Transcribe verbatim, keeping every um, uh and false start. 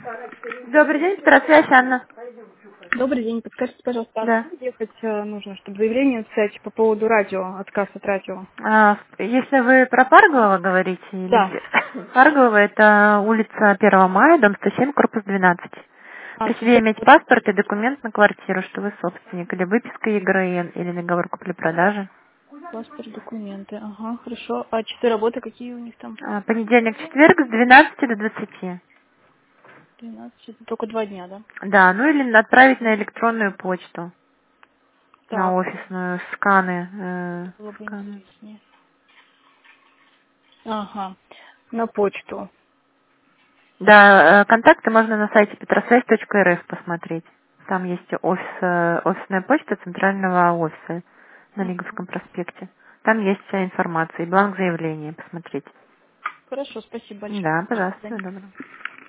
Добрый день, Петросвязь, Анна. Добрый день. Подскажите, пожалуйста, а Да. куда ехать э, нужно, чтобы заявление написать по поводу радио, отказ от радио? А, если вы про Парголова говорите, или Да. где? Парголова — это улица первого мая, дом сто семь, корпус двенадцать. А, При себе супер. иметь паспорт и документ на квартиру, что вы собственник, или выписка ЕГРН, или договор купли-продажи. Паспорт, документы. Ага, хорошо. А часы работы какие у них там? А, Понедельник, четверг с двенадцати до двадцати. двенадцать, это только два дня, да? Да, ну или отправить на электронную почту, на Так, офисную, сканы. э, было бы сканы. интереснее. Ага, на почту. Да, э, контакты можно на сайте петросвязь точка эр эф посмотреть. Там есть офис, э, офисная почта центрального офиса на Лиговском проспекте. Там есть вся информация и бланк заявления посмотреть. Хорошо, спасибо большое. Да, До пожалуйста, свидания. всего доброго.